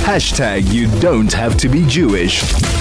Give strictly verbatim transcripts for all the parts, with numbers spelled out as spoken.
Hashtag you don't have to be Jewish.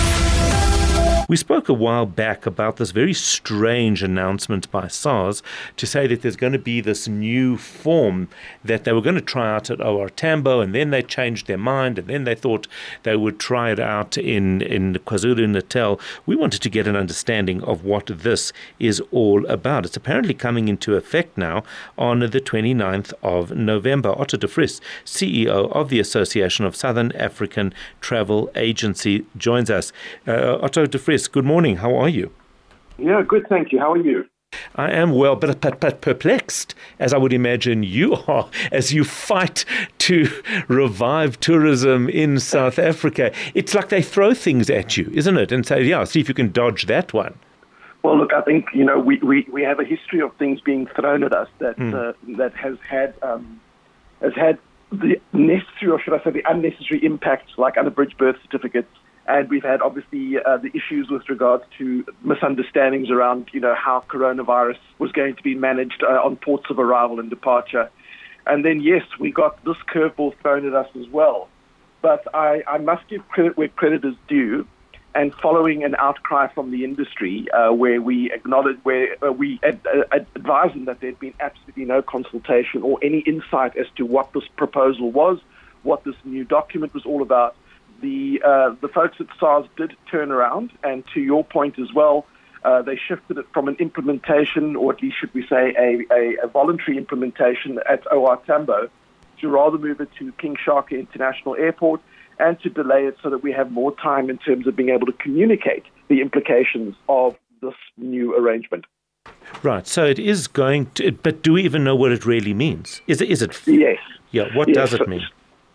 We spoke a while back about this very strange announcement by SARS to say that there's going to be this new form that they were going to try out at O R Tambo, and then they changed their mind, and then they thought they would try it out in, in KwaZulu-Natal. We wanted to get an understanding of what this is all about. It's apparently coming into effect now on the twenty-ninth of November. Otto de Vries, C E O of the Association of Southern African Travel Agency, joins us. Uh, Otto de Vries, good morning. How are you? Yeah, good, thank you. How are you? I am well, but, but, but perplexed, as I would imagine you are, as you fight to revive tourism in South Africa. It's like they throw things at you, isn't it? And say, yeah, see if you can dodge that one. Well, look, I think, you know, we, we, we have a history of things being thrown at us that mm. uh, that has had um, has had the necessary, or should I say the unnecessary impacts, like unabridged birth certificates. And we've had, obviously, uh, the issues with regards to misunderstandings around, you know, how coronavirus was going to be managed uh, on ports of arrival and departure. And then, yes, we got this curveball thrown at us as well. But I, I must give credit where credit is due. And following an outcry from the industry, uh, where we acknowledged, where uh, we ad, uh, advised them that there had been absolutely no consultation or any insight as to what this proposal was, what this new document was all about, The uh, the folks at SARS did turn around, and to your point as well, uh, they shifted it from an implementation, or at least should we say a, a, a voluntary implementation at O R Tambo, to rather move it to King Shaka International Airport, and to delay it so that we have more time in terms of being able to communicate the implications of this new arrangement. Right, so it is going to, but do we even know what it really means? Is it? Is it? Yes. Yeah, what yes. does it mean?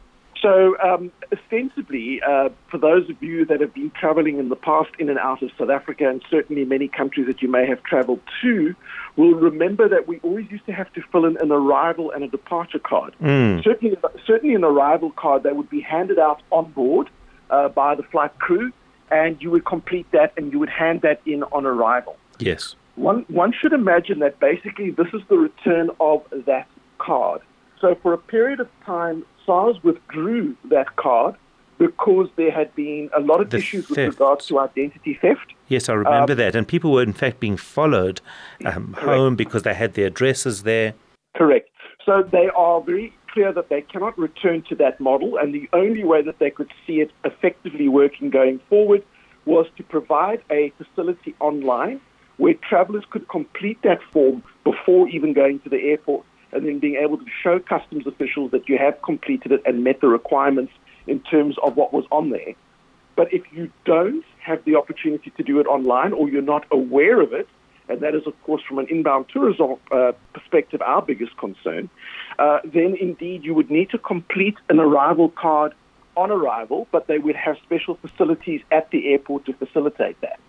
So, um, ostensibly, uh, for those of you that have been traveling in the past in and out of South Africa, and certainly many countries that you may have traveled to, will remember that we always used to have to fill in an arrival and a departure card. Mm. Certainly, certainly an arrival card that would be handed out on board uh, by the flight crew, and you would complete that and you would hand that in on arrival. Yes. One, one should imagine that basically this is the return of that card. So for a period of time, SARS withdrew that card because there had been a lot of the issues theft. with regards to identity theft. Yes, I remember um, that. And people were, in fact, being followed um, home because they had their addresses there. Correct. So they are very clear that they cannot return to that model, and the only way that they could see it effectively working going forward was to provide a facility online where travelers could complete that form before even going to the airport, and then being able to show customs officials that you have completed it and met the requirements in terms of what was on there. But if you don't have the opportunity to do it online, or you're not aware of it, and that is, of course, from an inbound tourism uh, perspective, our biggest concern, uh, then indeed you would need to complete an arrival card on arrival, but they would have special facilities at the airport to facilitate that.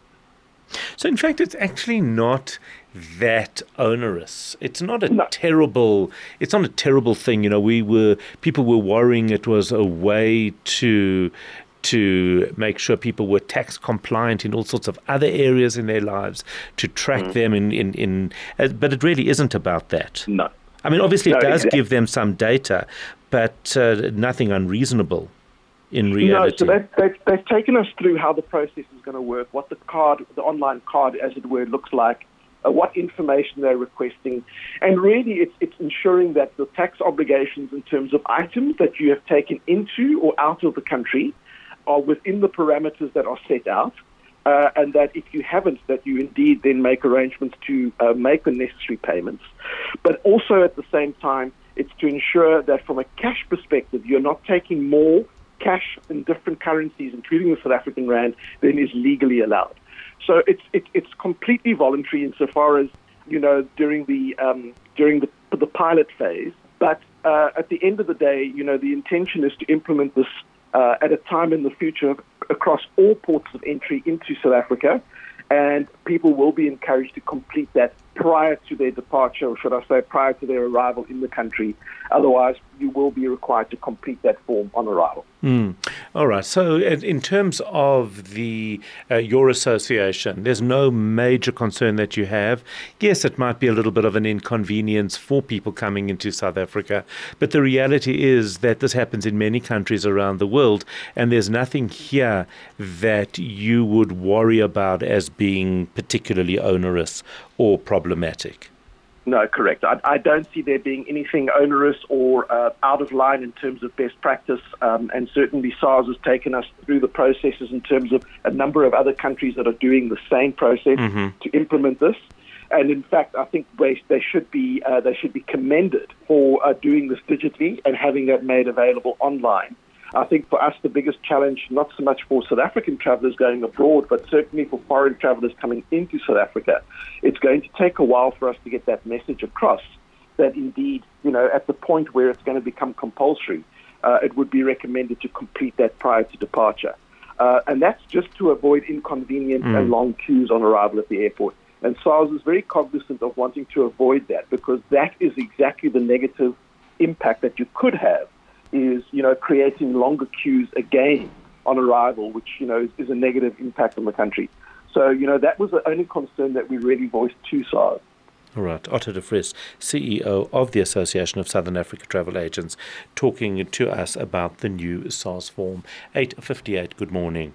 So, in fact, it's actually not that onerous. It's not a No. terrible. It's not a terrible thing. You know, we were people were worrying it was a way to to make sure people were tax compliant in all sorts of other areas in their lives, to track mm. them in in, in uh, but it really isn't about that. No. I mean, obviously, it no, does exactly. give them some data, but uh, nothing unreasonable. In reality. No, so they've, they've, they've taken us through how the process is going to work, what the card, the online card, as it were, looks like, uh, what information they're requesting, and really it's, it's ensuring that the tax obligations in terms of items that you have taken into or out of the country are within the parameters that are set out, uh, and that if you haven't, that you indeed then make arrangements to uh, make the necessary payments. But also at the same time, it's to ensure that from a cash perspective, you're not taking more cash in different currencies, including the South African rand, than is legally allowed. So it's it, it's completely voluntary insofar as, you know, during the um, during the the pilot phase. But uh, at the end of the day, you know, the intention is to implement this uh, at a time in the future across all ports of entry into South Africa, and people will be encouraged to complete that prior to their departure, or should I say prior to their arrival in the country. Otherwise, you will be required to complete that form on arrival. Mm. All right. So in in terms of the uh, your association, there's no major concern that you have. Yes, it might be a little bit of an inconvenience for people coming into South Africa, but the reality is that this happens in many countries around the world, and there's nothing here that you would worry about as being particularly onerous or problematic. No, correct. I, I don't see there being anything onerous or uh, out of line in terms of best practice, um, and certainly SARS has taken us through the processes in terms of a number of other countries that are doing the same process mm-hmm. to implement this. And in fact, I think they, they should be uh, they should be commended for uh, doing this digitally and having that made available online. I think for us, the biggest challenge, not so much for South African travellers going abroad, but certainly for foreign travellers coming into South Africa, it's going to take a while for us to get that message across that indeed, you know, at the point where it's going to become compulsory, uh, it would be recommended to complete that prior to departure. Uh, and that's just to avoid inconvenient mm. and long queues on arrival at the airport. And SARS is very cognizant of wanting to avoid that, because that is exactly the negative impact that you could have, is, you know, creating longer queues again on arrival, which, you know, is, is a negative impact on the country. So, you know, that was the only concern that we really voiced to SARS. All right. Otto de Vries, C E O of the Association of Southern Africa Travel Agents, talking to us about the new SARS form. eight fifty-eight, good morning.